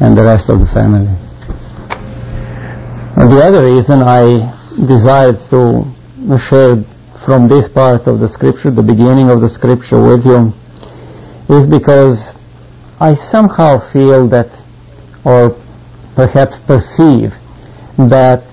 and the rest of the family. The other reason I desired to share from this part of the scripture, the beginning of the scripture with you, is because I somehow feel that, or perhaps perceive, that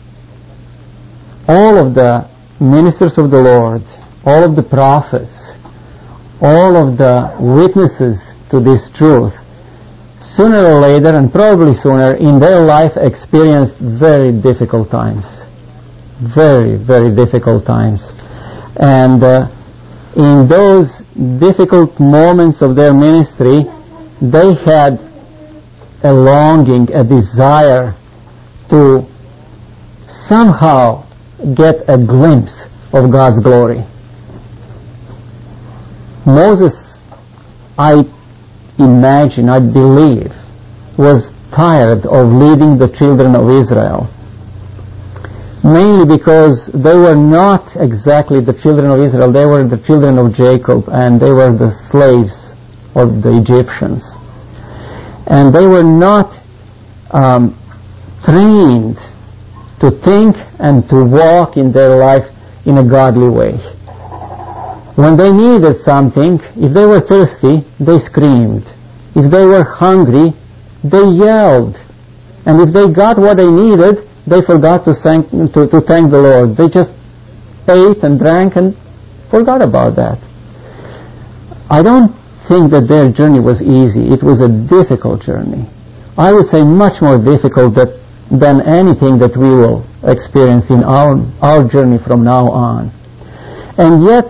all of the ministers of the Lord, all of the prophets, all of the witnesses to this truth, sooner or later, and probably sooner, in their life experienced very difficult times. Very, very difficult times. And in those difficult moments of their ministry, they had a longing, a desire to somehow get a glimpse of God's glory. Moses, I imagine, I believe, was tired of leading the children of Israel, mainly because they were not exactly the children of Israel. They were the children of Jacob, and they were the slaves of the Egyptians. And they were not trained to think and to walk in their life in a godly way. When they needed something, if they were thirsty, they screamed. If they were hungry, they yelled. And if they got what they needed, they forgot to thank the Lord. They just ate and drank and forgot about that. I don't think that their journey was easy. It was a difficult journey. I would say much more difficult than anything that we will experience in our journey from now on. And yet,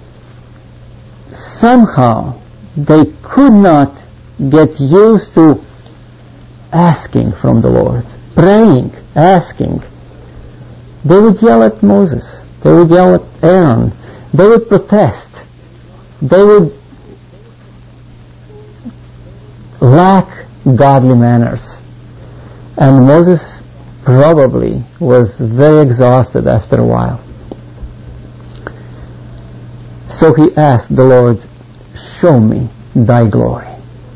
somehow, they could not get used to asking from the Lord, praying, asking. They would yell at Moses. They would yell at Aaron. They would protest. They would lack godly manners. And Moses probably was very exhausted after a while. So he asked the Lord, "Show me thy glory."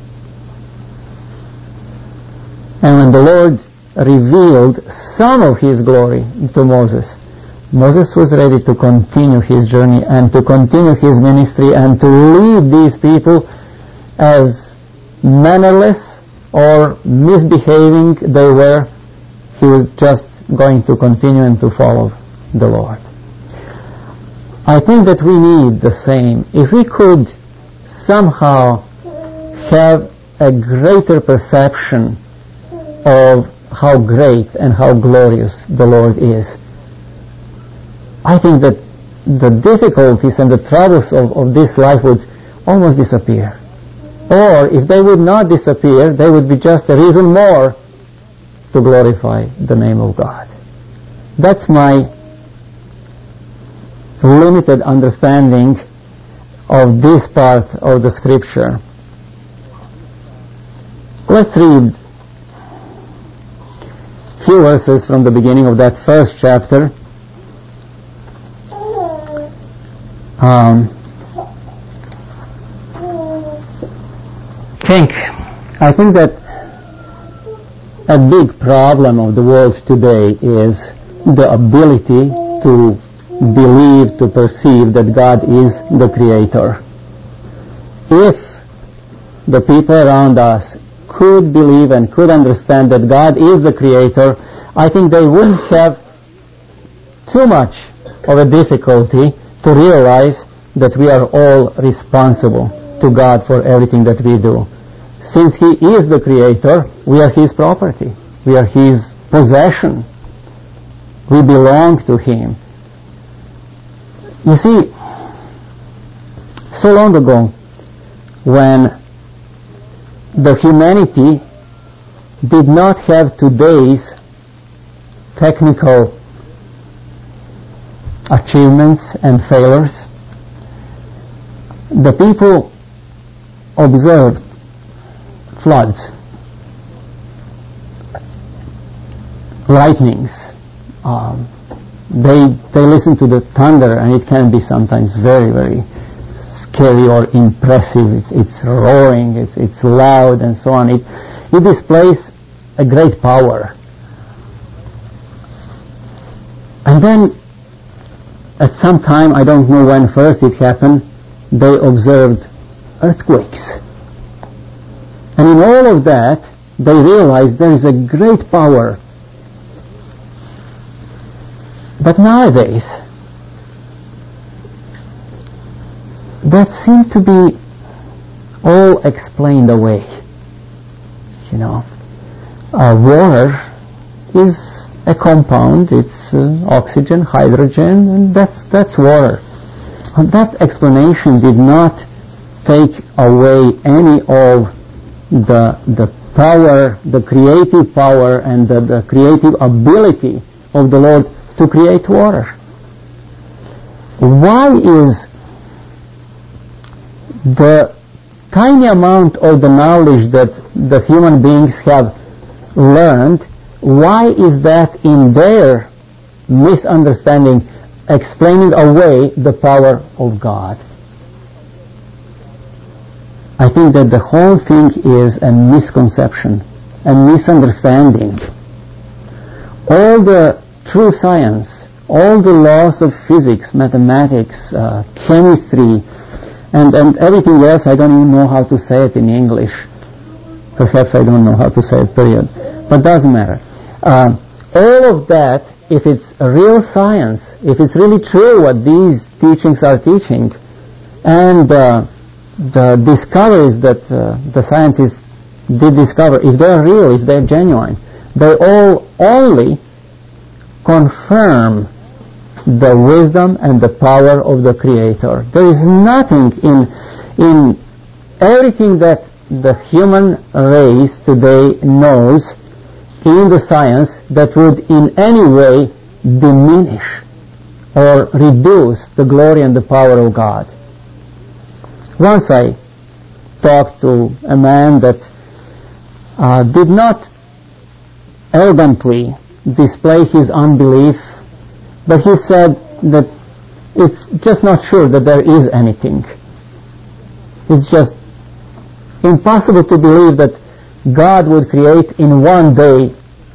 And when the Lord revealed some of his glory to Moses, Moses was ready to continue his journey and to continue his ministry and to lead these people, as mannerless or misbehaving they were. He was just going to continue and to follow the Lord. I think that we need the same. If we could somehow have a greater perception of how great and how glorious the Lord is, I think that the difficulties and the troubles of this life would almost disappear. Or if they would not disappear, they would be just a reason more to glorify the name of God. That's my limited understanding of this part of the scripture. Let's read a few verses from the beginning of that first chapter. I think that a big problem of the world today is the ability to believe, to perceive that God is the Creator. If the people around us could believe and could understand that God is the Creator, I think they wouldn't have too much of a difficulty to realize that we are all responsible to God for everything that we do. Since He is the Creator, we are His property. We are His possession. We belong to Him. You see, so long ago, when the humanity did not have today's technical achievements and failures, the people observed floods, lightnings. They listen to the thunder, and it can be sometimes very, very scary or impressive. It's roaring, it's loud, and so on. It displays a great power. And then, at some time, I don't know when first it happened, they observed earthquakes. And in all of that, they realized there is a great power. But nowadays, that seemed to be all explained away. You know, water is a compound. It's oxygen, hydrogen, and that's water. And that explanation did not take away any of the power, the creative power, and the creative ability of the Lord to create water. Why is the tiny amount of the knowledge that the human beings have learned, why is that in their misunderstanding explaining away the power of God? I think that the whole thing is a misconception, a misunderstanding. All the true science, all the laws of physics, mathematics, chemistry, and everything else, I don't even know how to say it in English. Perhaps I don't know how to say it, period. But doesn't matter. All of that, if it's a real science, if it's really true what these teachings are teaching, and the discoveries that the scientists did discover, if they're real, if they're genuine, they all only confirm the wisdom and the power of the Creator. There is nothing in everything that the human race today knows in the science that would in any way diminish or reduce the glory and the power of God. Once I talked to a man that did not arrogantly display his unbelief, but he said that it's just not sure that there is anything. It's just impossible to believe that God would create in one day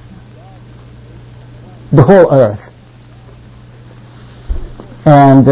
the whole earth. And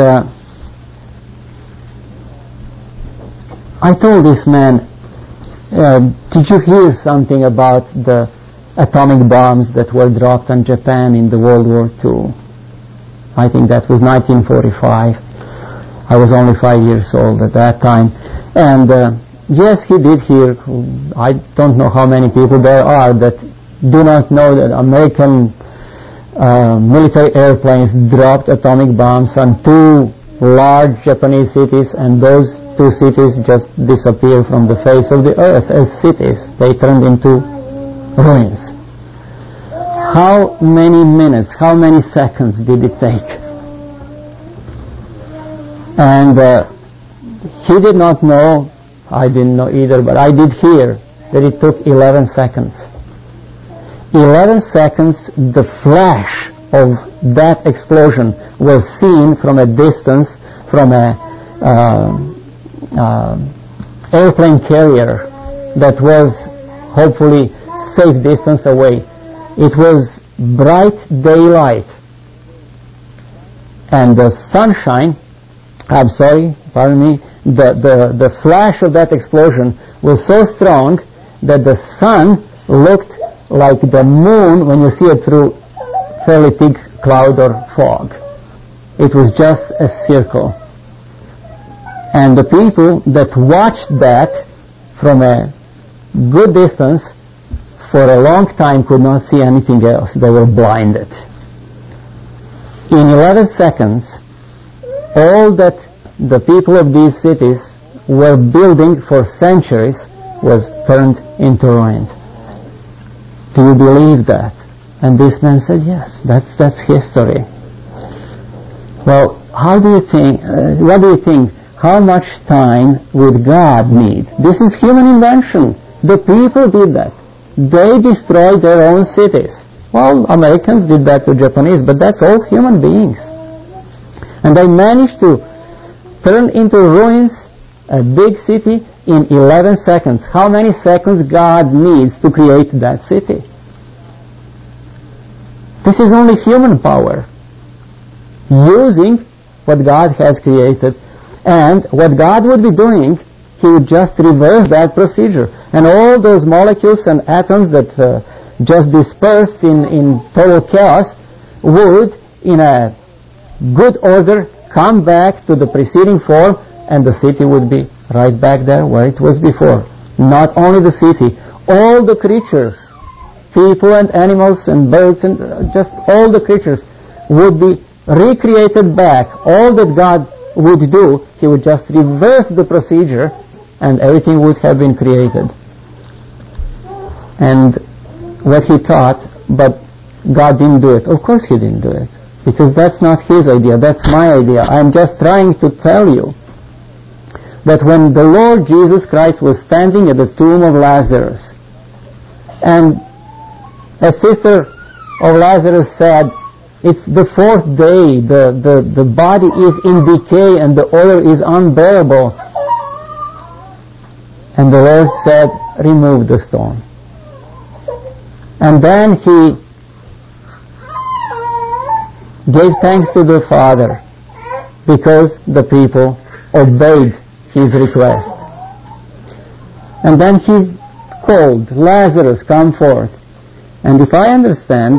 I told this man, did you hear something about the atomic bombs that were dropped on Japan in the World War II? I think that was 1945. I was only 5 years old at that time. And yes, he did hear. I don't know how many people there are that do not know that American military airplanes dropped atomic bombs on 2 large Japanese cities, and those 2 cities just disappeared from the face of the earth as cities. They turned into ruins. How many minutes, how many seconds did it take? And he did not know, I didn't know either, but I did hear that it took 11 seconds. 11 seconds, the flash of that explosion was seen from a distance, from a airplane carrier that was hopefully safe distance away. It was bright daylight, and the sunshine, the flash of that explosion was so strong that the sun looked like the moon when you see it through fairly thick cloud or fog. It was just a circle. And the people that watched that from a good distance for a long time could not see anything else. They were blinded. In 11 seconds, all that the people of these cities were building for centuries was turned into ruin. Do you believe that? And this man said, yes, that's history. Well, how do you think, what do you think, how much time would God need? This is human invention. The people did that. They destroyed their own cities. Well, Americans did that to Japanese, but that's all human beings. And they managed to turn into ruins a big city in 11 seconds. How many seconds God needs to create that city? This is only human power, using what God has created. And what God would be doing, He would just reverse that procedure. And all those molecules and atoms that just dispersed in total chaos would, in a good order, come back to the preceding form, and the city would be right back there where it was before. Not only the city, all the creatures, people and animals and birds and just all the creatures would be recreated back. All that God would do, He would just reverse the procedure and everything would have been created. And what He taught, but God didn't do it. Of course He didn't do it, because that's not His idea, that's my idea. I'm just trying to tell you that when the Lord Jesus Christ was standing at the tomb of Lazarus, and a sister of Lazarus said, it's the fourth day, the body is in decay and the odor is unbearable. And the Lord said, remove the stone. And then He gave thanks to the Father because the people obeyed His request. And then He called, Lazarus, come forth. And if I understand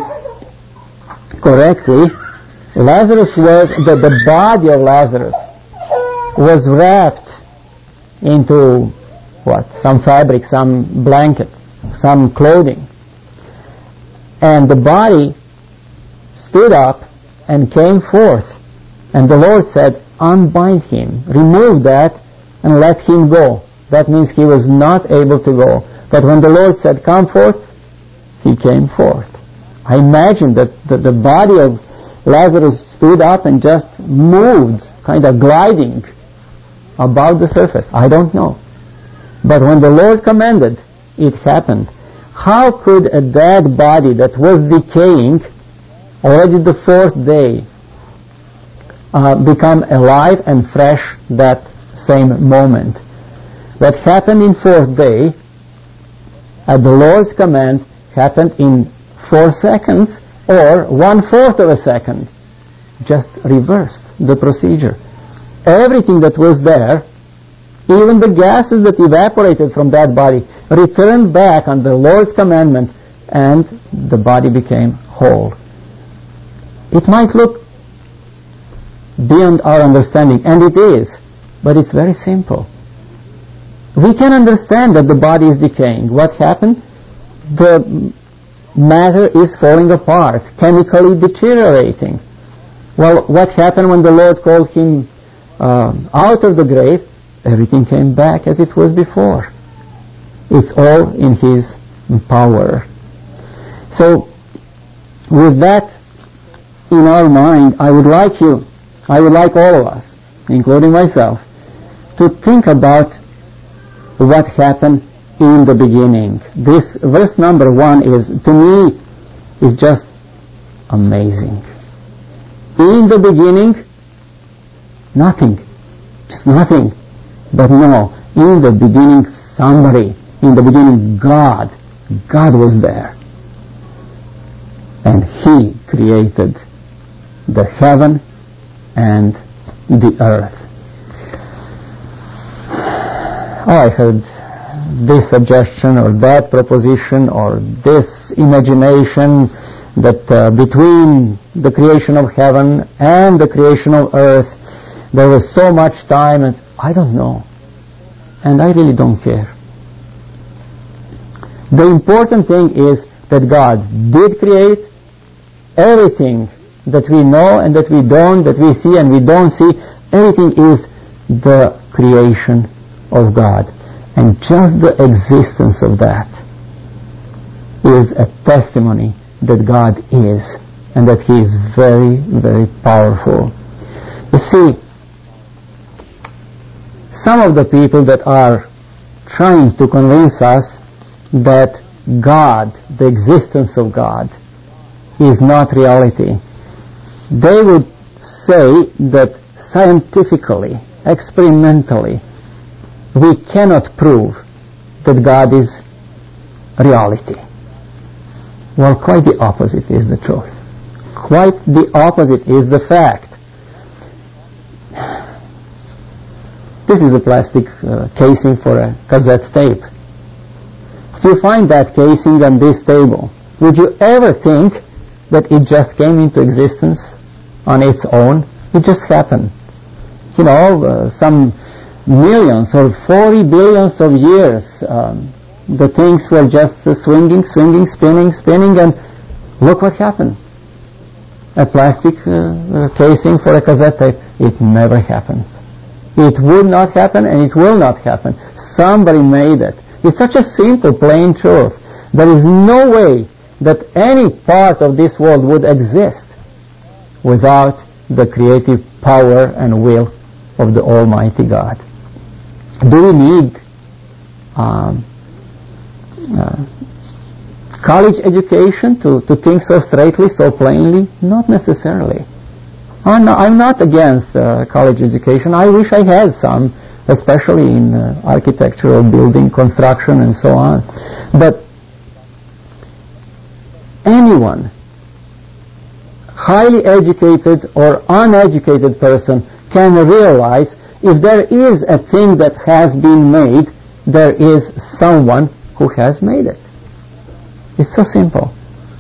correctly, Lazarus was, the body of Lazarus was wrapped into what? Some fabric, some blanket, some clothing. And the body stood up and came forth. And the Lord said, unbind him, remove that, and let him go. That means he was not able to go. But when the Lord said, come forth, he came forth. I imagine that the body of Lazarus stood up and just moved, kind of gliding above the surface. I don't know. But when the Lord commanded, it happened. How could a dead body that was decaying already the fourth day become alive and fresh that same moment? What happened in fourth day, at the Lord's command, happened in 4 seconds or 1/4 of a second. Just reversed the procedure. Everything that was there, even the gases that evaporated from that body, returned back on the Lord's commandment, and the body became whole. It might look beyond our understanding, and it is, but it's very simple. We can understand that the body is decaying. What happened? The matter is falling apart, chemically deteriorating. Well, what happened when the Lord called him out of the grave? Everything came back as it was before. It's all in His power. So, with that in our mind, I would like all of us, including myself, to think about what happened in the beginning. This verse number 1 is, to me, is just amazing. In the beginning, nothing. Just nothing. But no, in the beginning, somebody. In the beginning, God. God was there. And He created the heaven and the earth. Oh, I heard this suggestion or that proposition or this imagination that between the creation of heaven and the creation of earth there was so much time, and I don't know, and I really don't care. The important thing is that God did create everything that we know and that we don't, that we see and we don't see. Everything is the creation of God. And just the existence of that is a testimony that God is and that He is very, very powerful. You see, some of the people that are trying to convince us that God, the existence of God, is not reality, they would say that scientifically, experimentally, we cannot prove that God is reality. Well, quite the opposite is the truth. Quite the opposite is the fact. This is a plastic casing for a cassette tape. If you find that casing on this table, would you ever think that it just came into existence on its own? It just happened. You know, some millions or 40 billions of years, the things were just swinging, spinning, and look what happened. A plastic casing for a cassette tape. It never happened. It would not happen, and it will not happen. Somebody made it. It's such a simple, plain truth. There is no way that any part of this world would exist without the creative power and will of the Almighty God. Do we need college education to think so straightly, so plainly? Not necessarily. I'm not against college education. I wish I had some, especially in architectural building construction and so on. But anyone, highly educated or uneducated person, can realize if there is a thing that has been made, there is someone who has made it. It's so simple.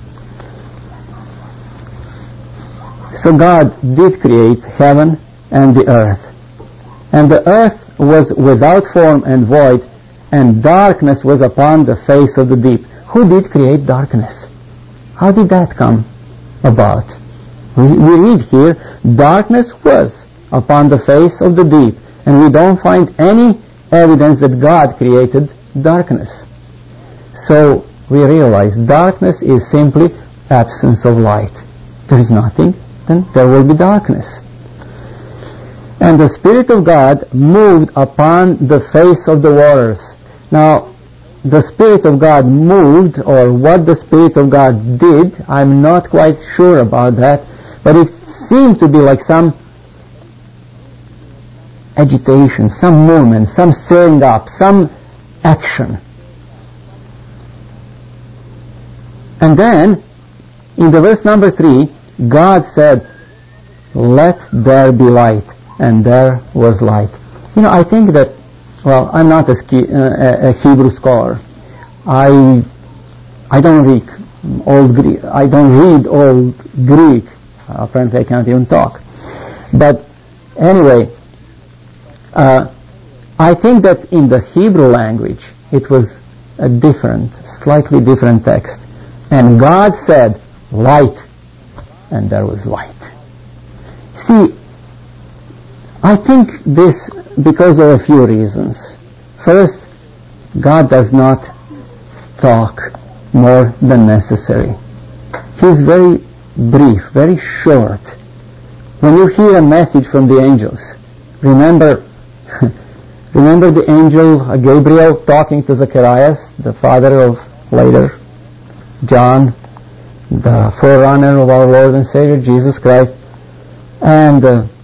So God did create heaven and the earth. And the earth was without form and void, and darkness was upon the face of the deep. Who did create darkness? How did that come about? We read here, darkness was upon the face of the deep, and we don't find any evidence that God created darkness. So we realize darkness is simply absence of light. There is nothing, then there will be darkness. And the Spirit of God moved upon the face of the waters. Now, the Spirit of God moved, or what the Spirit of God did, I'm not quite sure about that, but it seemed to be like some agitation, some movement, some stirring up, some action. And then, in the verse number 3, God said, "Let there be light," and there was light. You know, I think that, well, I'm not a Hebrew scholar. I don't read Old Greek. I don't read Old Greek. Apparently, I can't even talk. But anyway, I think that in the Hebrew language, it was a different, slightly different text. And God said, "Light," and there was light. See, I think this because of a few reasons. First, God does not talk more than necessary. He's very brief, very short. When you hear a message from the angels, remember the angel Gabriel talking to Zacharias, the father of later John, the forerunner of our Lord and Savior Jesus Christ. And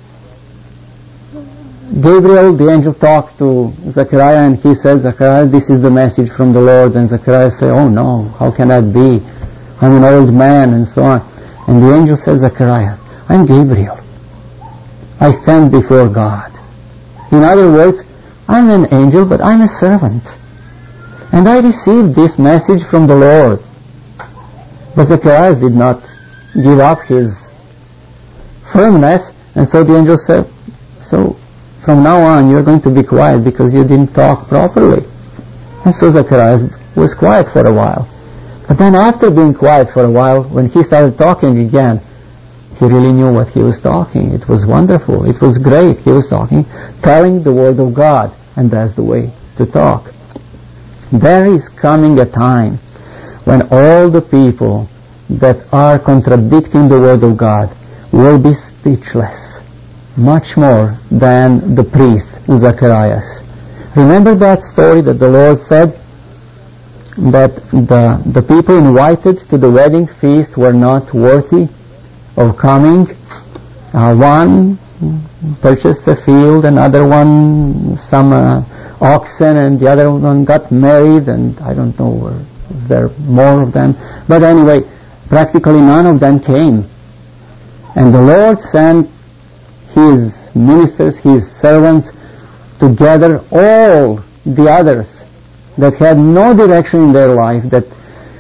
Gabriel, the angel, talked to Zechariah, and he said, "Zechariah, this is the message from the Lord." And Zechariah said, "Oh no, how can that be? I'm an old man," and so on. And the angel said, "Zechariah, I'm Gabriel. I stand before God. In other words, I'm an angel, but I'm a servant. And I received this message from the Lord." But Zacharias did not give up his firmness, and so the angel said, "So from now on you're going to be quiet because you didn't talk properly." And so Zacharias was quiet for a while. But then after being quiet for a while, when he started talking again, he really knew what he was talking. It was wonderful. It was great. He was talking, telling the Word of God, and that's the way to talk. There is coming a time when all the people that are contradicting the Word of God will be speechless, much more than the priest Zacharias. Remember that story that the Lord said that the people invited to the wedding feast were not worthy of coming? One purchased a field, another one some oxen, and the other one got married, and I don't know, is there more of them? But anyway, practically none of them came. And the Lord sent His ministers, His servants, to gather all the others that had no direction in their life, that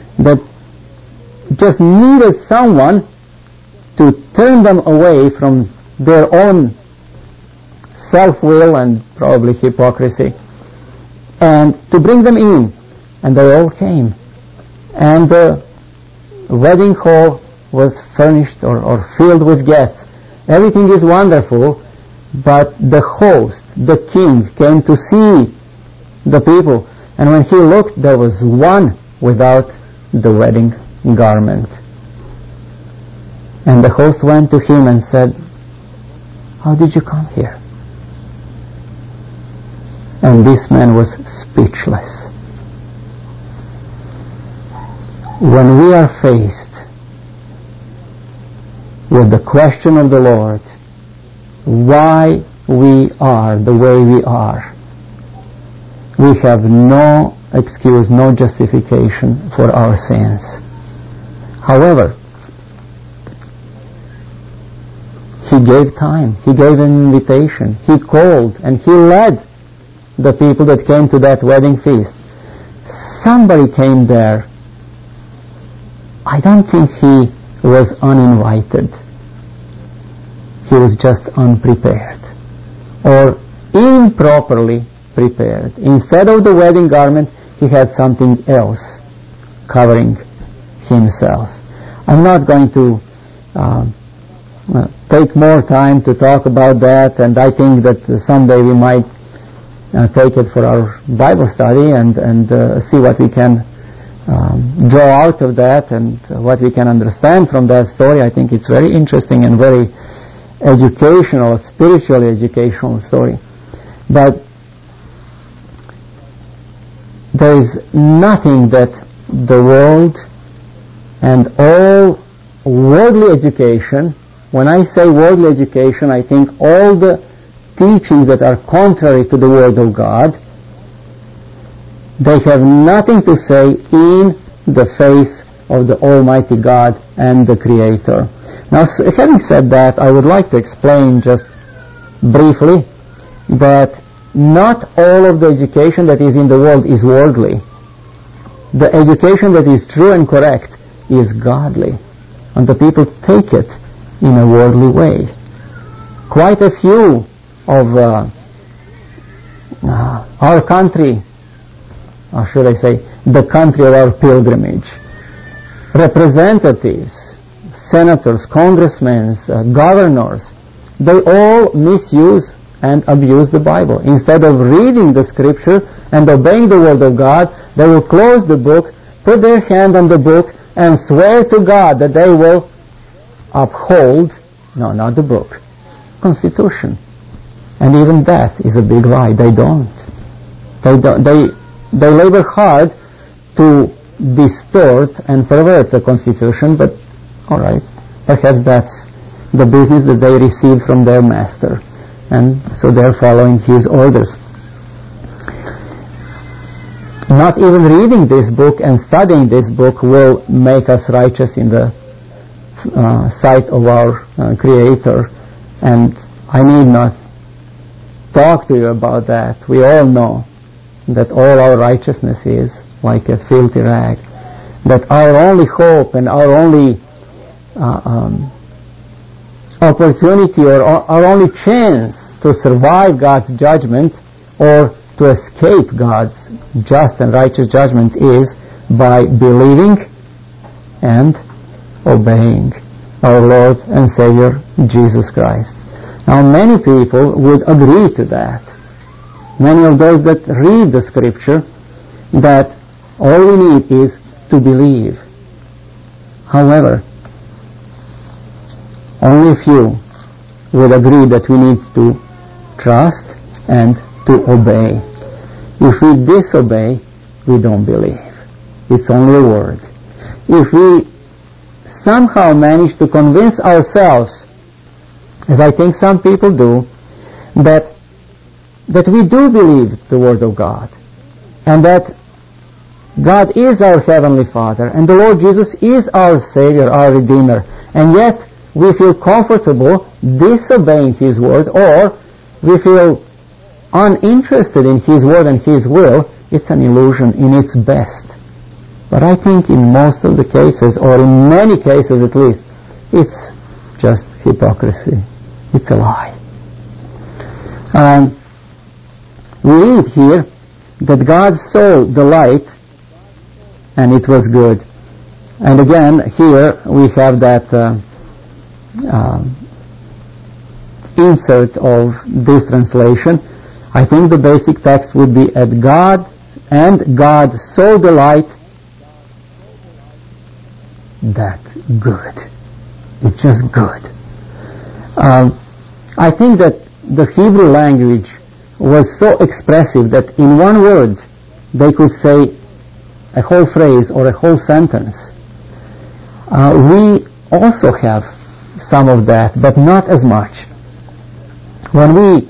just needed someone to turn them away from their own self-will and probably hypocrisy, and to bring them in. And they all came. And the wedding hall was furnished or filled with guests. Everything is wonderful, but the host, the king, came to see the people. And when he looked, there was one without the wedding garment. And the host went to him and said, "How did you come here?" And this man was speechless. When we are faced with the question of the Lord, why we are the way we are, we have no excuse, no justification for our sins. However, He gave time, He gave an invitation, He called, and He led the people that came to that wedding feast. Somebody came there. I don't think he was uninvited. He was just unprepared, or improperly prepared. Instead of the wedding garment, he had something else covering himself. I'm not going to take more time to talk about that, and I think that someday we might take it for our Bible study and see what we can draw out of that and what we can understand from that story. I think it's very interesting and very educational, spiritually educational story. But there is nothing that the world and all worldly education, when I say worldly education, I think all the teachings that are contrary to the Word of God, they have nothing to say in the face of the Almighty God and the Creator. Now, having said that, I would like to explain just briefly that not all of the education that is in the world is worldly. The education that is true and correct is godly, and the people take it in a worldly way. Quite a few of our country, or should I say, the country of our pilgrimage, representatives, senators, congressmen, governors, they all misuse and abuse the Bible. Instead of reading the Scripture and obeying the Word of God, they will close the book, put their hand on the book, and swear to God that they will uphold, no, not the book, Constitution. And even that is a big lie. They don't. They labor hard to distort and pervert the Constitution, but all right, perhaps that's the business that they received from their master, and so they're following his orders. Not even reading this book and studying this book will make us righteous in the sight of our Creator, and I need not talk to you about that. We all know that all our righteousness is like a filthy rag, that our only hope and our only opportunity or our only chance to survive God's judgment or to escape God's just and righteous judgment is by believing and obeying our Lord and Savior Jesus Christ. Now, many people would agree to that. Many of those that read the Scripture, that all we need is to believe. However, only a few would agree that we need to trust and to obey. If we disobey, we don't believe. It's only a word. If we somehow manage to convince ourselves, as I think some people do, that that we do believe the Word of God, and that God is our Heavenly Father, and the Lord Jesus is our Savior, our Redeemer, and yet we feel comfortable disobeying His Word, or we feel uninterested in His Word and His will, it's an illusion in its best. But I think in most of the cases, or in many cases at least, it's just hypocrisy. It's a lie. We read here that God saw the light and it was good. And again, here we have that insert of this translation. I think the basic text would be, and God saw the light, that good. It's just good. I think that the Hebrew language was so expressive that in one word they could say a whole phrase or a whole sentence. We also have some of that, but not as much. When we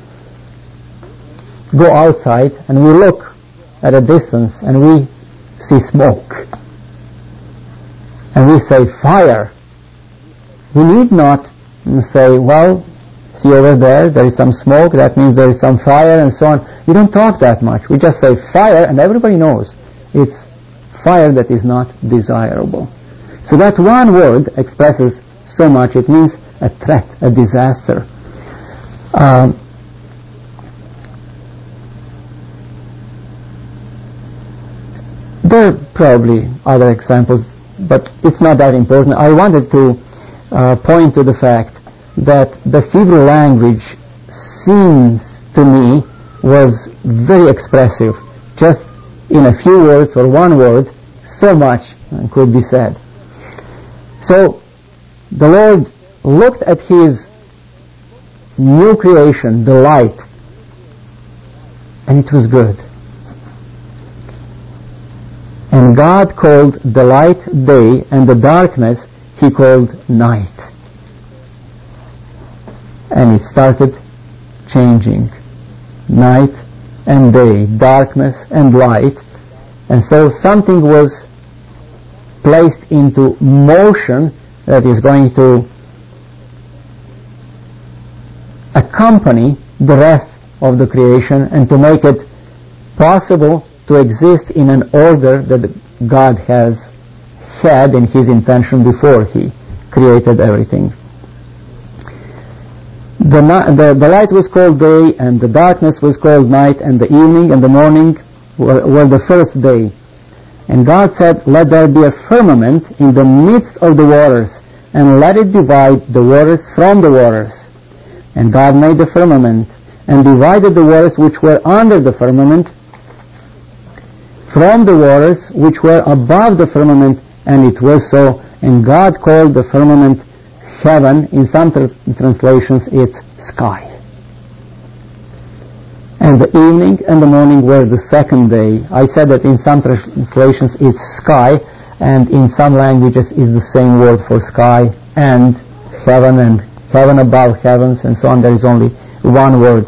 go outside and we look at a distance and we see smoke and we say fire, we need not say, well, see over there, there is some smoke, that means there is some fire, and so on. We don't talk that much. We just say fire, and everybody knows it's fire that is not desirable. So that one word expresses so much. It means a threat, a disaster. There are probably other examples, but it's not that important. I wanted to point to the fact that the Hebrew language seems to me was very expressive. Just in a few words or one word, so much could be said. So the Lord looked at His new creation, the light, and it was good. And God called the light day, and the darkness He called night. And it started changing. Night and day, darkness and light. And so something was placed into motion that is going to accompany the rest of the creation and to make it possible to exist in an order that God has had in His intention before He created everything. The light was called day, and the darkness was called night, and the evening and the morning were the first day. And God said, let there be a firmament in the midst of the waters, and let it divide the waters from the waters. And God made the firmament, and divided the waters which were under the firmament from the waters which were above the firmament, and it was so. And God called the firmament heaven. In some translations it's sky. And the evening and the morning were the second day. I said that in some translations it's sky, and in some languages is the same word for sky and heaven above heavens, and so on. There is only one word.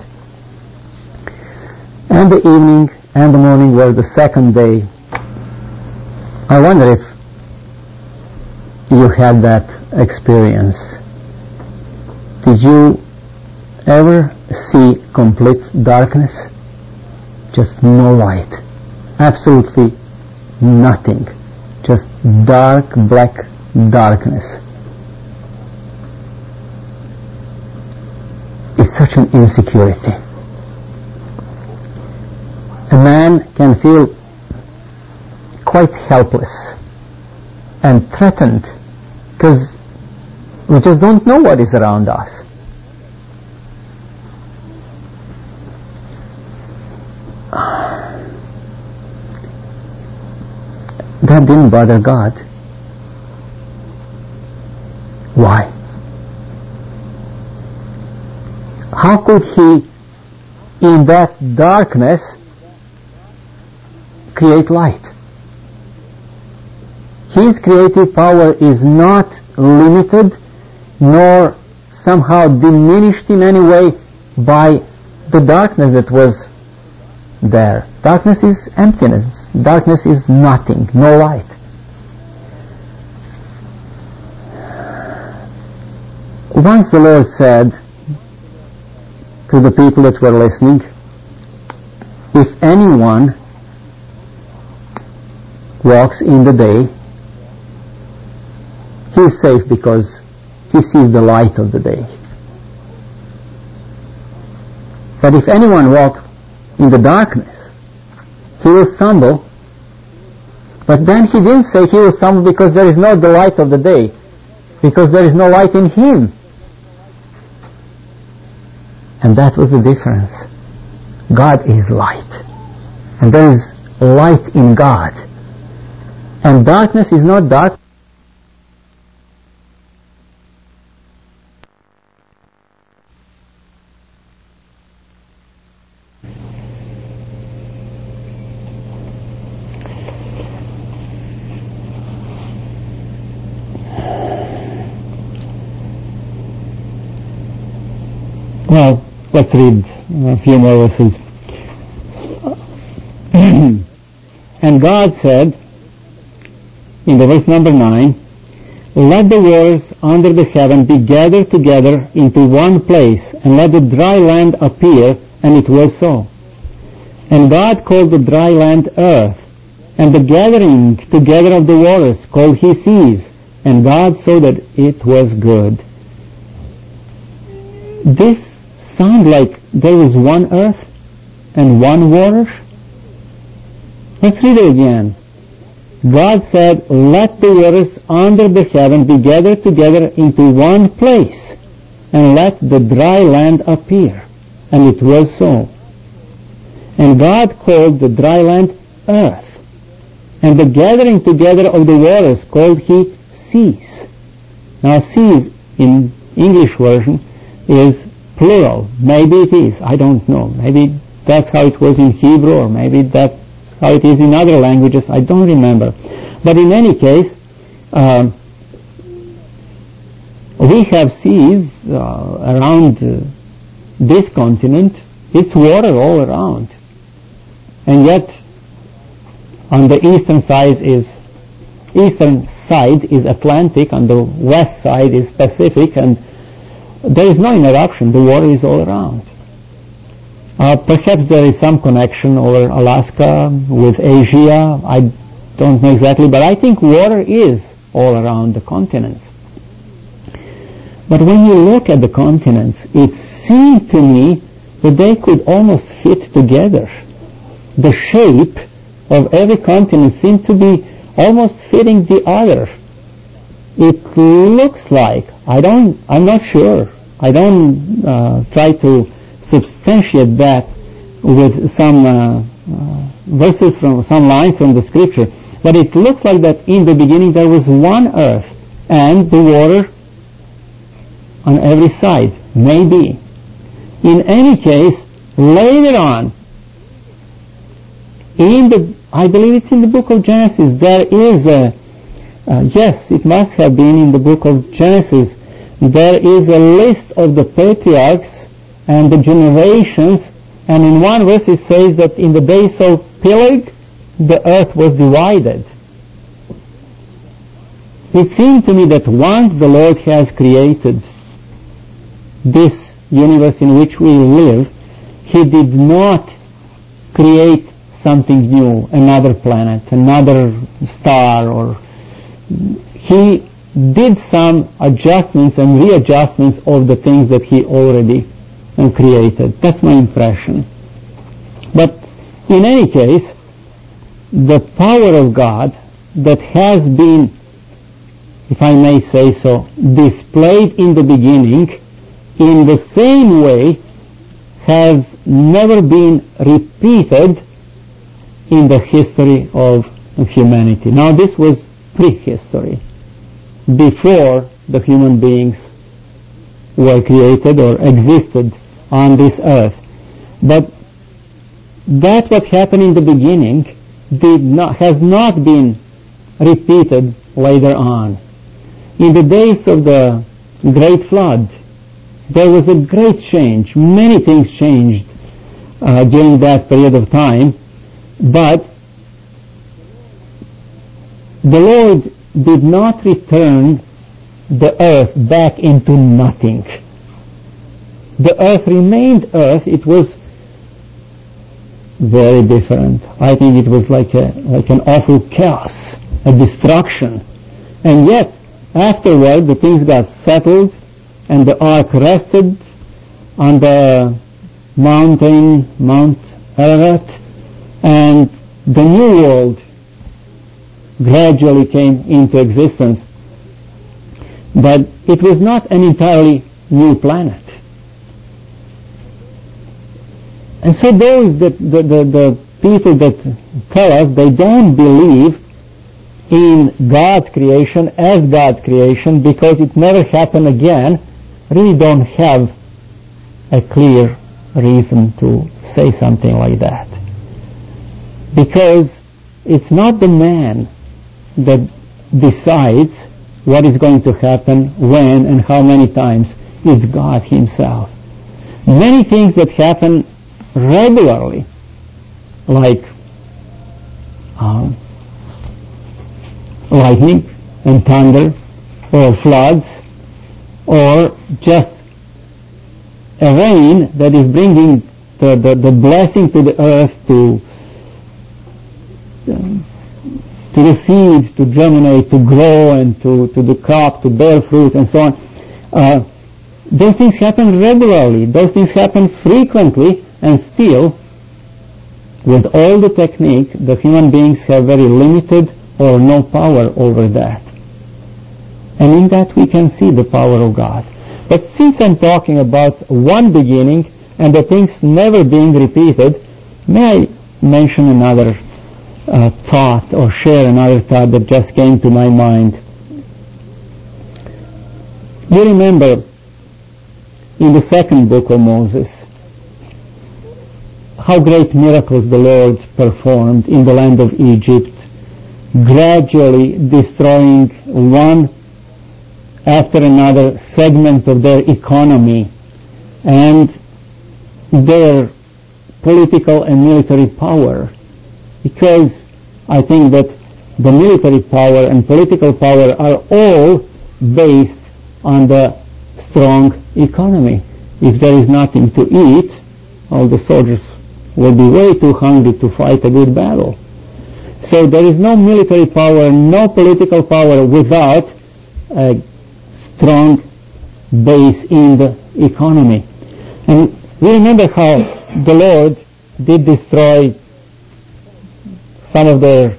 And the evening and the morning were the second day. I wonder if you had that experience. Did you ever see complete darkness? Just no light. Absolutely nothing. Just dark, black darkness. It's such an insecurity. A man can feel quite helpless and threatened because we just don't know what is around us. That didn't bother God. Why? How could He, in that darkness, create light? His creative power is not limited nor somehow diminished in any way by the darkness that was there. Darkness is emptiness. Darkness is nothing, no light. Once the Lord said to the people that were listening, if anyone walks in the day, he is safe because he sees the light of the day. But if anyone walks in the darkness, he will stumble. But then he didn't say he will stumble because there is no the light of the day, because there is no light in him. And that was the difference. God is light, and there is light in God. And darkness is not dark. Well, let's read a few more verses. And God said, in the verse number 9, let the waters under the heaven be gathered together into one place, and let the dry land appear, and it was so. And God called the dry land earth, and the gathering together of the waters called he seas, and God saw that it was good. This sounds like there was one earth and one water. Let's read it again. God said, let the waters under the heaven be gathered together into one place, and let the dry land appear. And it was so. And God called the dry land earth, and the gathering together of the waters called he seas. Now seas in English version is plural. Maybe it is. I don't know. Maybe that's how it was in Hebrew, or maybe that's how it is in other languages. I don't remember. But in any case, we have seas around this continent. It's water all around. And yet, on the eastern side is Atlantic, on the west side is Pacific, and there is no interruption. The water is all around. Perhaps there is some connection over Alaska with Asia. I don't know exactly, but I think water is all around the continents. But when you look at the continents, it seemed to me that they could almost fit together. The shape of every continent seemed to be almost fitting the other. It looks like, I'm not sure. I don't try to substantiate that with some verses from some lines from the scripture, but it looks like that in the beginning there was one earth and the water on every side. Maybe. In any case, later on, I believe it's in the book of Genesis, there is yes, it must have been in the book of Genesis, there is a list of the patriarchs and the generations, and in one verse it says that in the days of Peleg, the earth was divided. It seemed to me that once the Lord has created this universe in which we live, He did not create something new, another planet, another star, or He did some adjustments and readjustments of the things that He already created. That's my impression. But in any case, the power of God that has been, if I may say so, displayed in the beginning, in the same way has never been repeated in the history of humanity. Now this was prehistory, before the human beings were created or existed on this earth. But that what happened in the beginning has not been repeated later on. In the days of the Great Flood, there was a great change. Many things changed. during that period of time. But the Lord did not return the earth back into nothing. The earth remained earth. It was very different. I think it was like an awful chaos, a destruction. And yet, afterward, the things got settled, and the ark rested on the mountain, Mount Ararat, and the new world gradually came into existence. But it was not an entirely new planet. And so those the people that tell us they don't believe in God's creation as God's creation because it never happened again, really don't have a clear reason to say something like that. Because it's not the man that decides what is going to happen, when, and how many times. It's God Himself. Many things that happen regularly, like lightning and thunder, or floods, or just a rain that is bringing the blessing to the earth, to the seed to germinate, to grow, and to the crop to bear fruit, and so on. Those things happen regularly. Those things happen frequently, and still, with all the technique, the human beings have very limited or no power over that. And in that we can see the power of God. But since I'm talking about one beginning and the things never being repeated, may I mention another thought, or share another thought that just came to my mind. You remember in the second book of Moses how great miracles the Lord performed in the land of Egypt, gradually destroying one after another segment of their economy and their political and military power. Because I think that the military power and political power are all based on the strong economy. If there is nothing to eat, all the soldiers will be way too hungry to fight a good battle. So there is no military power, no political power without a strong base in the economy. And we remember how the Lord did destroy some of their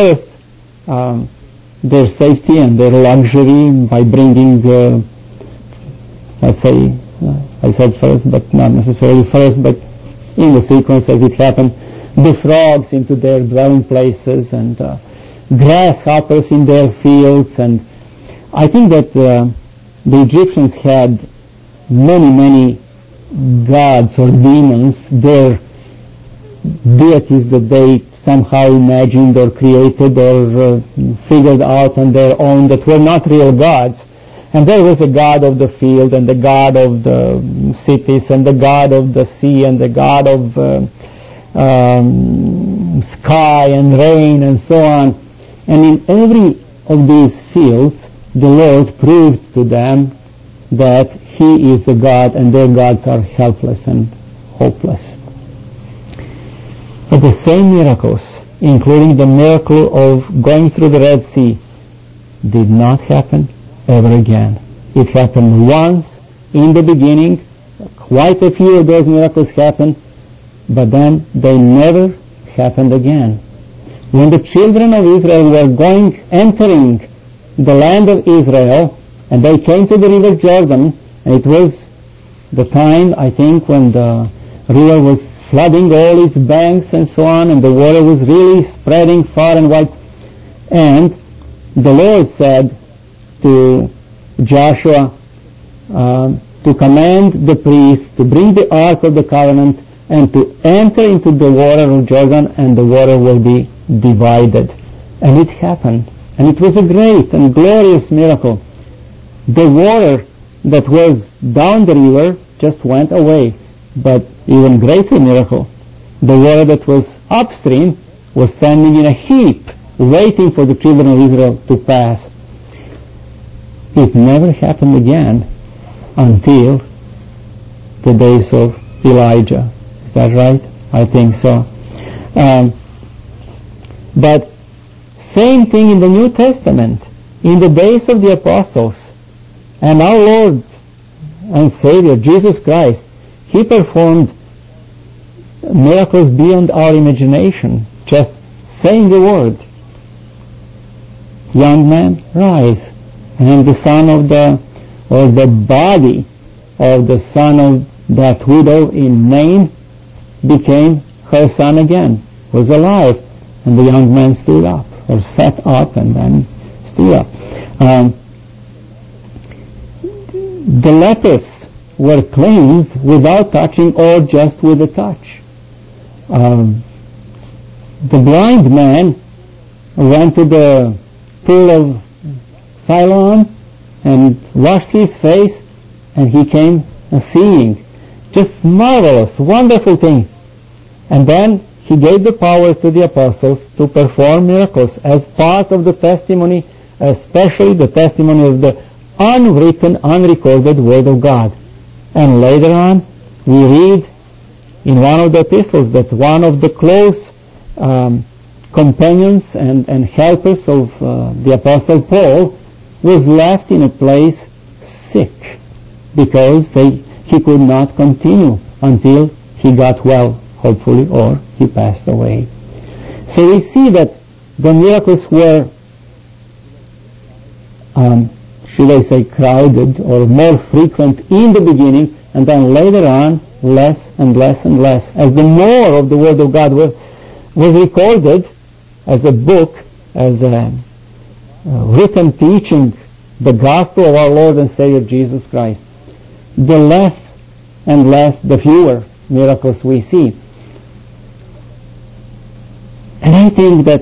their safety and their luxury by bringing, let's say, I said first, but not necessarily first, but in the sequence as it happened, the frogs into their dwelling places and grasshoppers in their fields. And I think that the Egyptians had many gods or demons, their deities that they somehow imagined or created or figured out on their own that were not real gods. And there was a god of the field, and the god of the cities, and the god of the sea, and the god of sky and rain, and so on. And in every of these fields, the Lord proved to them that He is the God, and their gods are helpless and hopeless. But the same miracles, including the miracle of going through the Red Sea, did not happen ever again. It happened once in the beginning. Quite a few of those miracles happened, but then they never happened again. When the children of Israel were entering the land of Israel, and they came to the river Jordan, and it was the time, I think, when the river was flooding all its banks and so on, and the water was really spreading far and wide. And the Lord said to Joshua to command the priests to bring the Ark of the Covenant and to enter into the water of Jordan, and the water will be divided. And it happened. And it was a great and glorious miracle. The water that was down the river just went away. but even greater miracle. The water that was upstream was standing in a heap, waiting for the children of Israel to pass. It never happened again until the days of Elijah. Is that right? I think so. But same thing in the New Testament. In the days of the apostles, and our Lord and Savior, Jesus Christ, He performed miracles beyond our imagination. Just saying the word. Young man, rise. And the son of the body of the son of that widow in Nain became her son again, was alive. And the young man stood up, or sat up and then stood up. The lepers were cleansed without touching or just with a touch. The blind man went to the pool of Siloam and washed his face, and he came seeing. Just marvelous, wonderful thing. And then he gave the power to the apostles to perform miracles as part of the testimony, especially the testimony of the unwritten, unrecorded Word of God. And later on, we read in one of the epistles that one of the close companions and helpers of the Apostle Paul was left in a place sick because he could not continue until he got well, hopefully, or he passed away. So we see that the miracles were, should I say, crowded or more frequent in the beginning, and then later on less and less and less. As the more of the Word of God was recorded as a book, as a written teaching, the gospel of our Lord and Savior Jesus Christ, the less and less, the fewer miracles we see. And I think that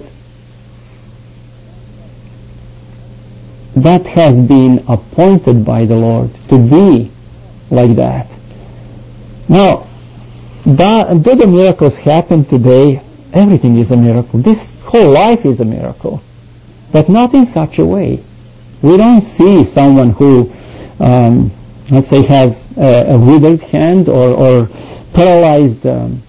has been appointed by the Lord to be like that. Now, do the miracles happen today? Everything is a miracle. This whole life is a miracle, but not in such a way. We don't see someone who, let's say, has a withered hand or paralyzed,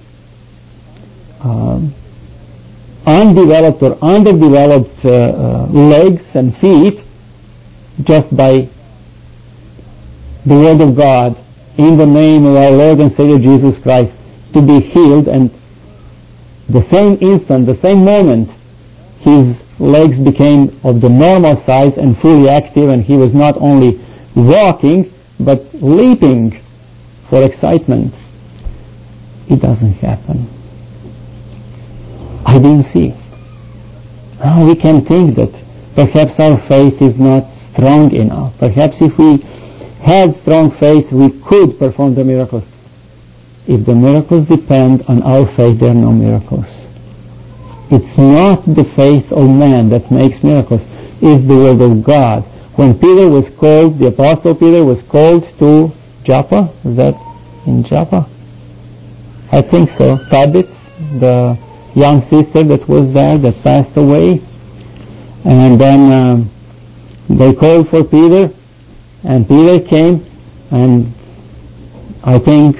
undeveloped or underdeveloped legs and feet just by the Word of God in the name of our Lord and Savior Jesus Christ to be healed, and the same instant, the same moment, his legs became of the normal size and fully active, and he was not only walking but leaping for excitement. It doesn't happen. I didn't see. Now we can think that perhaps our faith is not strong enough. Perhaps if we had strong faith, we could perform the miracles. If the miracles depend on our faith, there are no miracles. It's not the faith of man that makes miracles. It's the Word of God. When Peter was called, the Apostle Peter was called to Joppa. Is that in Joppa? I think so. Tabitha, the young sister that was there that passed away. And then they called for Peter, and Peter came, and I think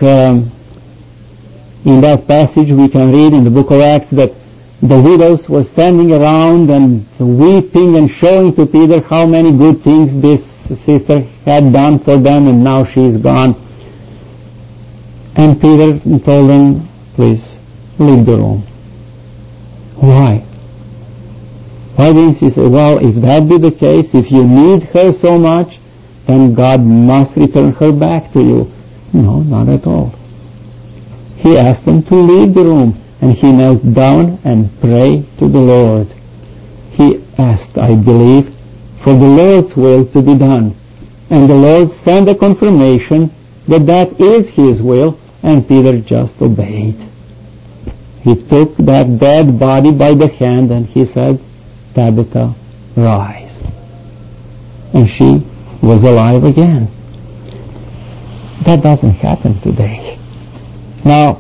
in that passage we can read in the book of Acts that the widows were standing around and weeping and showing to Peter how many good things this sister had done for them, and now she is gone. And Peter told them, please, leave the room. Why? Why didn't he say, well, if that be the case, if you need her so much, then God must return her back to you? No, not at all. He asked them to leave the room, and he knelt down and prayed to the Lord. He asked, I believe, for the Lord's will to be done. And the Lord sent a confirmation that that is His will, and Peter just obeyed. He took that dead body by the hand and he said, Tabitha, rise. And she was alive again. That doesn't happen today. Now,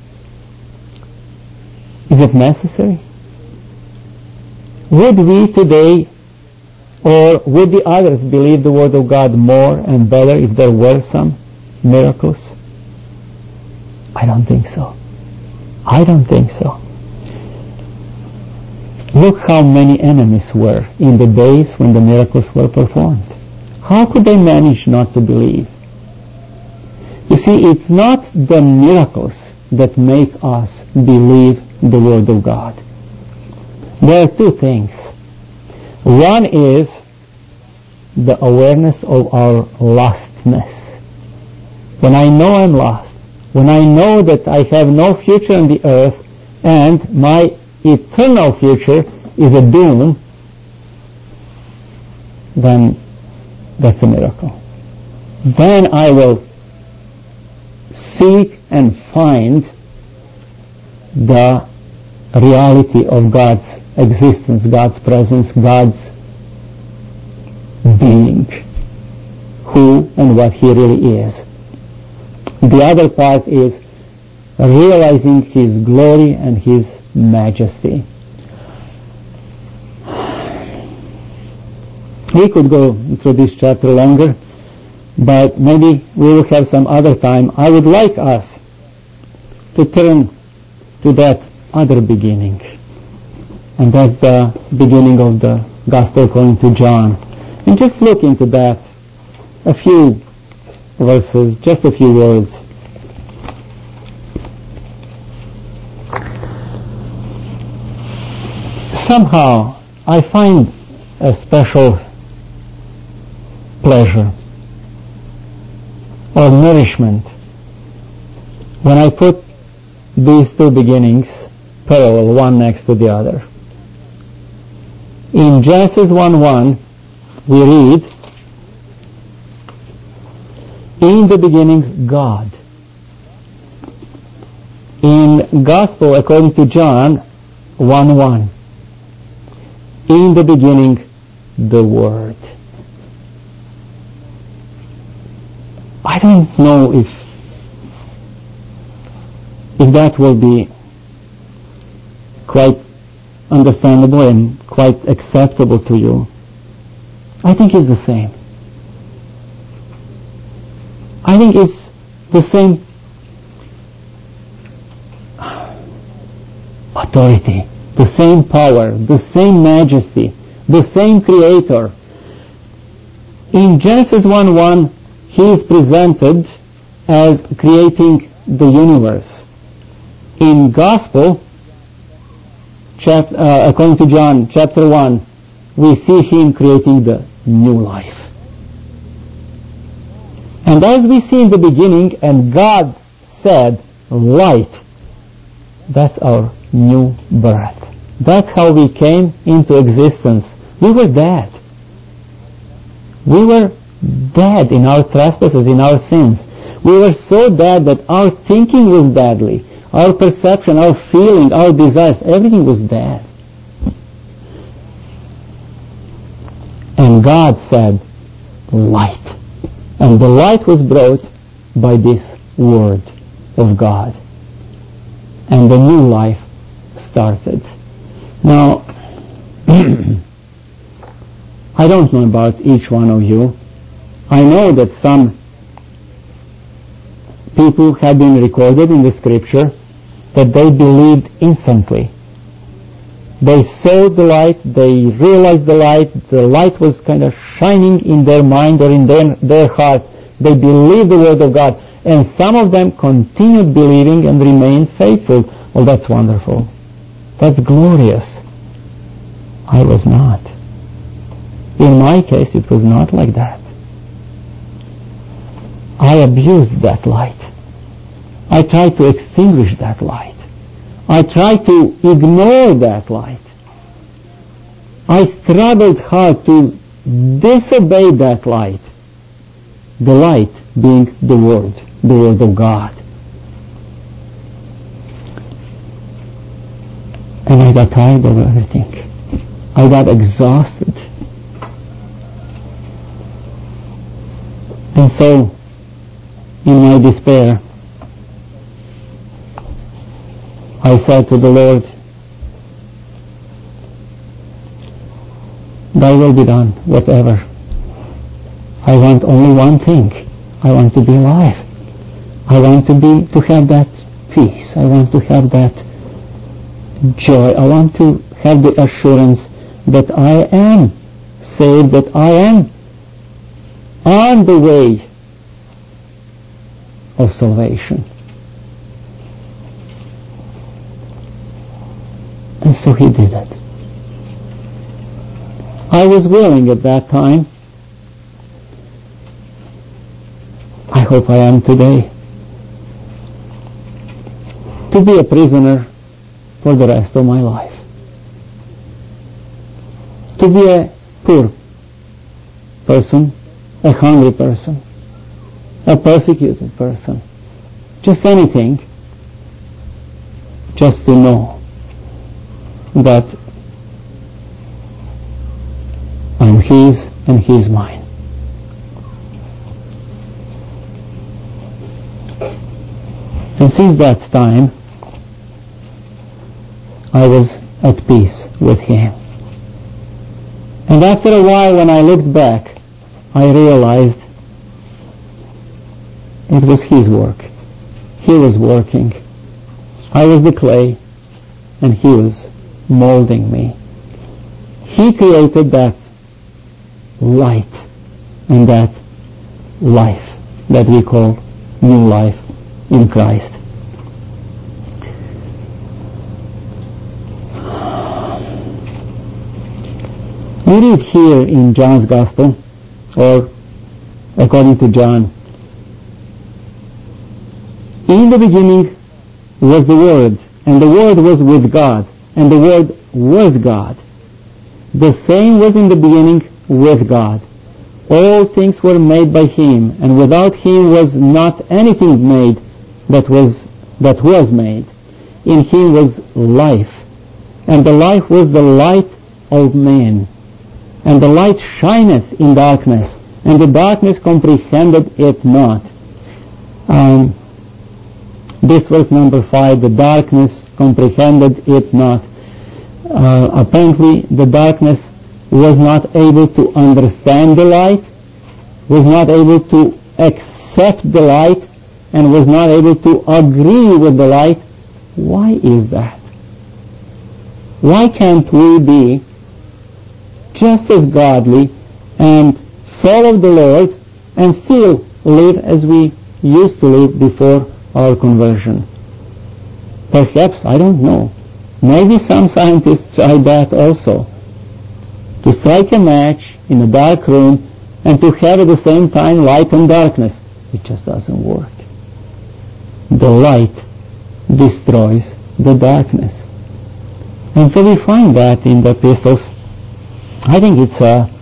is it necessary? Would we today, or would the others believe the Word of God more and better if there were some miracles? I don't think so. I don't think so. Look how many enemies were in the days when the miracles were performed. How could they manage not to believe? You see, it's not the miracles that make us believe the Word of God. There are two things. One is the awareness of our lostness. When I know I'm lost, when I know that I have no future on the earth and my eternal future is a doom, then that's a miracle. Then I will seek and find the reality of God's existence, God's presence, God's being, who and what He really is. The other part is realizing His glory and His majesty. We could go through this chapter longer, but maybe we will have some other time. I would like us to turn to that other beginning, and that's the beginning of the Gospel according to John, and just look into that, a few verses, just a few words. Somehow I find a special pleasure or nourishment when I put these two beginnings parallel, one next to the other. In Genesis 1:1 we read, in the beginning God. In Gospel according to John 1:1, in the beginning the Word. I don't know if that will be quite understandable and quite acceptable to you. I think it's the same. I think it's the same authority, the same power, the same majesty, the same Creator. In Genesis 1:1, He is presented as creating the universe. In Gospel, according to John chapter 1, we see Him creating the new life. And as we see in the beginning, and God said, light, that's our new birth. That's how we came into existence. We were dead. We were dead in our trespasses, in our sins. We were so dead that our thinking was deadly. Our perception, our feeling, our desires, everything was dead. And God said, light. And the light was brought by this Word of God. And the new life started. Now, I don't know about each one of you. I know that some people have been recorded in the Scripture that they believed instantly. They saw the light, they realized the light was kind of shining in their mind or in their heart. They believed the Word of God, and some of them continued believing and remained faithful. Well, that's wonderful. That's glorious. I was not. In my case, it was not like that. I abused that light. I tried to extinguish that light. I tried to ignore that light. I struggled hard to disobey that light. The light being the Word of God. And I got tired of everything. I got exhausted. And so, in my despair, I said to the Lord, Thy will be done, whatever. I want only one thing. I want to be alive. I want to have that peace. I want to have that joy. I want to have the assurance that I am saved, that I am on the way of salvation. And so he did it. I was willing at that time. I hope I am today. To be a prisoner for the rest of my life. To be a poor person, a hungry person, a persecuted person, just anything, just to know that I'm His and He's mine. And since that time, I was at peace with Him. And after a while, when I looked back, I realized it was His work. He was working. I was the clay, and He was molding me. He created that light and that life that we call new life in Christ. We read here in John's Gospel, or according to John, in the beginning was the Word, and the Word was with God, and the Word was God. The same was in the beginning with God. All things were made by Him, and without Him was not anything made that was made. In Him was life, and the life was the light of men. And the light shineth in darkness, and the darkness comprehended it not. This verse number 5, the darkness comprehended it not. Apparently the darkness was not able to understand the light, was not able to accept the light, and was not able to agree with the light. Why is that? Why can't we be just as godly and follow the Lord and still live as we used to live before our conversion? Perhaps, I don't know, maybe some scientists tried that also, to strike a match in a dark room and to have at the same time light and darkness. It just doesn't work. The light destroys the darkness. And so we find that in the epistles. I think it's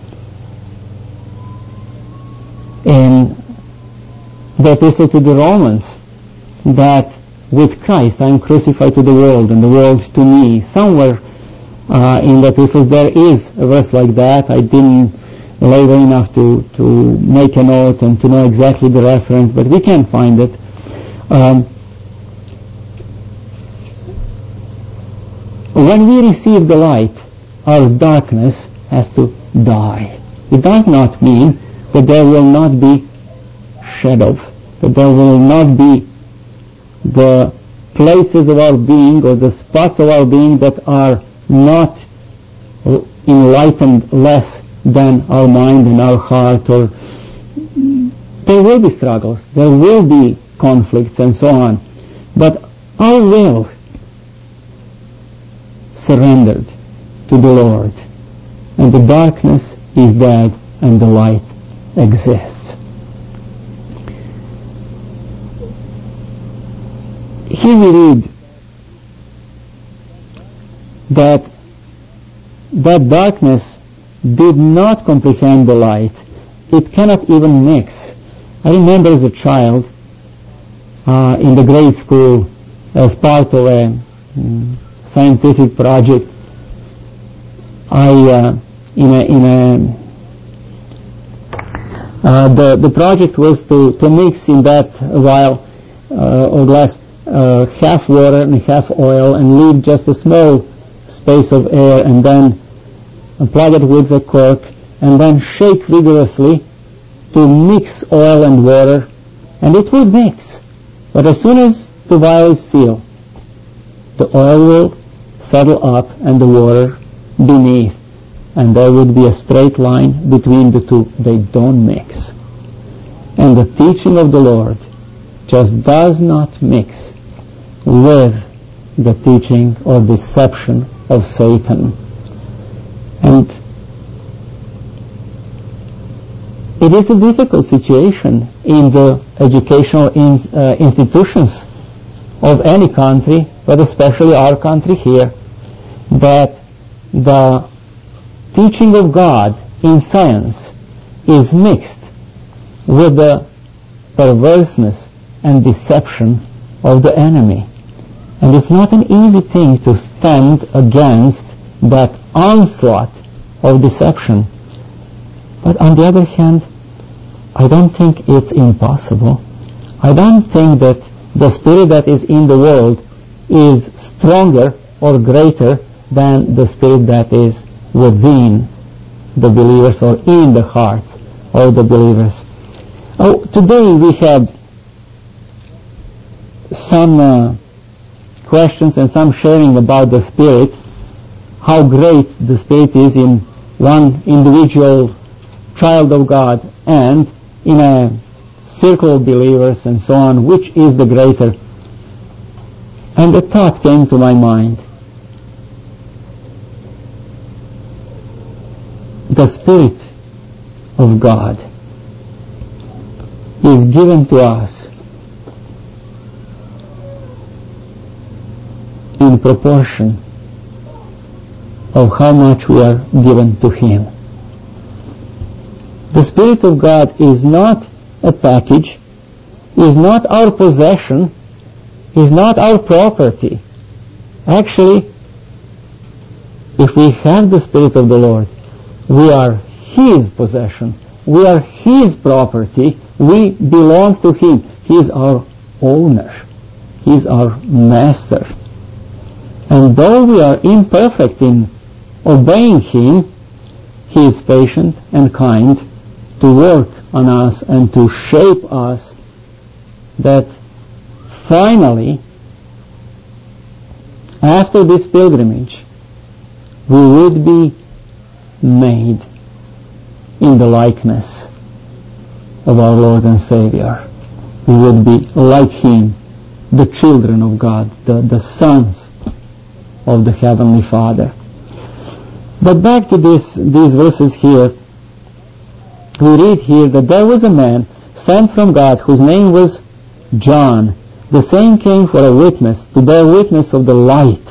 in the epistle to the Romans that with Christ I am crucified to the world and the world to me. Somewhere in the epistles there is a verse like that. I didn't labor enough to make a note and to know exactly the reference, but we can find it. When we receive the light, our darkness has to die. It does not mean that there will not be shadow, that there will not be the places of our being or the spots of our being that are not enlightened less than our mind and our heart. Or there will be struggles, there will be conflicts and so on, but our will surrendered to the Lord, and the darkness is dead and the light exists. Here we read that darkness did not comprehend the light. It cannot even mix. I remember as a child in the grade school, as part of a scientific project, the project was to mix in that vial or glass half water and half oil and leave just a small space of air and then plug it with a cork and then shake vigorously to mix oil and water, and it will mix. But as soon as the vial is still, the oil will settle up and the water beneath, and there would be a straight line between the two. They don't mix. And the teaching of the Lord just does not mix with the teaching or deception of Satan. And it is a difficult situation in the educational institutions of any country, but especially our country here, that the teaching of God in science is mixed with the perverseness and deception of the enemy. And it's not an easy thing to stand against that onslaught of deception. But on the other hand, I don't think it's impossible. I don't think that the spirit that is in the world is stronger or greater than the spirit that is within the believers or in the hearts of the believers. Today we have some questions and some sharing about the spirit, how great the spirit is in one individual child of God and in a circle of believers and so on, which is the greater. And a thought came to my mind. The Spirit of God is given to us in proportion of how much we are given to Him. The Spirit of God is not a package, is not our possession, is not our property. Actually, if we have the Spirit of the Lord, we are His possession. We are His property. We belong to Him. He is our owner. He is our master. And though we are imperfect in obeying Him, He is patient and kind to work on us and to shape us, that finally, after this pilgrimage, we would be made in the likeness of our Lord and Savior. We would be like Him, the children of God, the sons of the Heavenly Father. But back to these verses here, we read here that there was a man sent from God whose name was John. The same came for a witness, to bear witness of the light,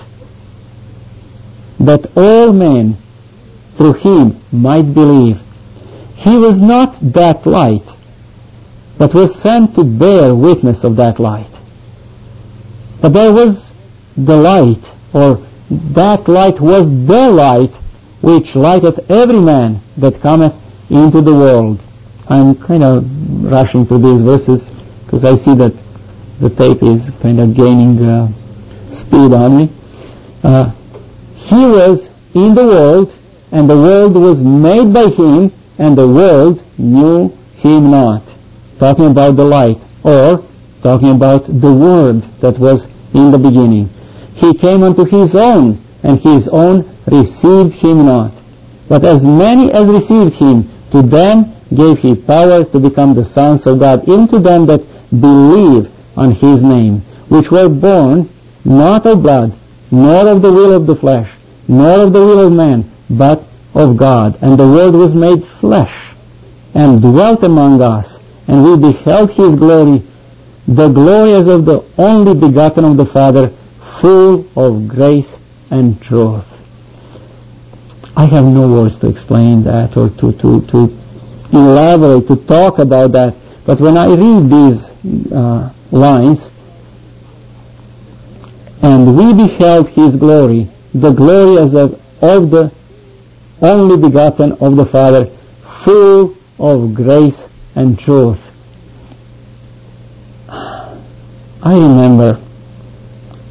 that all men through him might believe. He was not that light, but was sent to bear witness of that light. But there was the light, or that light was the light which lighteth every man that cometh into the world. I'm kind of rushing through these verses because I see that the tape is kind of gaining speed on me. He was in the world, and the world was made by Him, and the world knew Him not. Talking about the light, or talking about the Word that was in the beginning. He came unto His own, and His own received Him not. But as many as received Him, to them gave He power to become the sons of God, even to them that believe on His name, which were born not of blood, nor of the will of the flesh, nor of the will of man, but of God. And the Word was made flesh, and dwelt among us, and we beheld His glory, the glory as of the only begotten of the Father, full of grace and truth. I have no words to explain that or to elaborate, to talk about that. But when I read these lines, and we beheld His glory, the glory as of the only begotten of the Father, full of grace and truth. I remember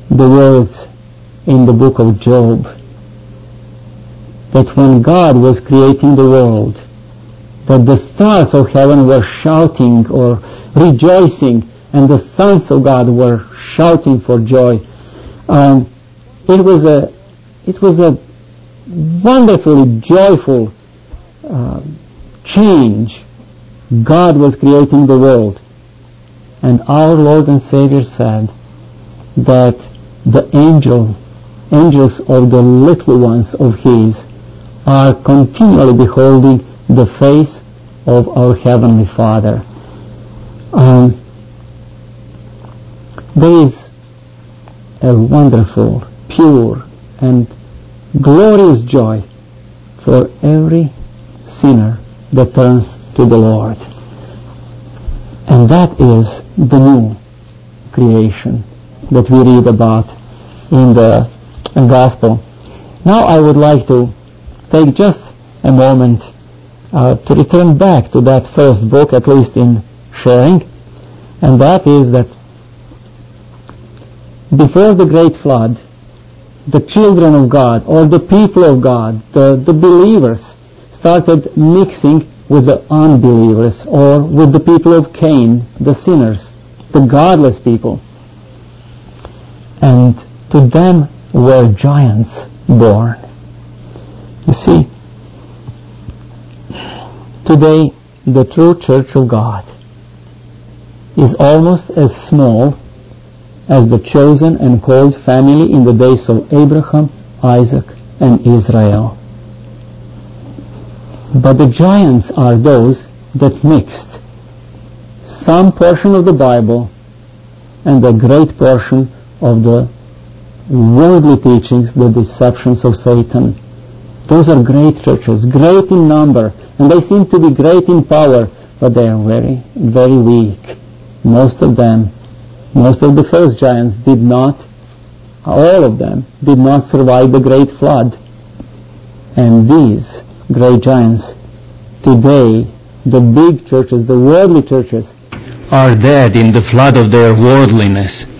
the words in the book of Job, that when God was creating the world, that the stars of heaven were shouting or rejoicing, and the sons of God were shouting for joy. It was a wonderfully joyful change. God was creating the world, and our Lord and Savior said that the angels of the little ones of His are continually beholding the face of our Heavenly Father. There is a wonderful, pure, and glorious joy for every sinner that turns to the Lord. And that is the new creation that we read about in the Gospel. Now I would like to take just a moment to return back to that first book, at least in sharing, and that is that before the great flood, the children of God, or the people of God, the believers, started mixing with the unbelievers, or with the people of Cain, the sinners, the godless people. And to them were giants born. You see, today the true church of God is almost as small as the chosen and called family in the days of Abraham, Isaac, and Israel. But the giants are those that mixed some portion of the Bible and a great portion of the worldly teachings, the deceptions of Satan. Those are great churches, great in number, and they seem to be great in power, but they are very, very weak. Most of the first giants did not, all of them, did not survive the great flood. And these great giants, today, the big churches, the worldly churches, are dead in the flood of their worldliness.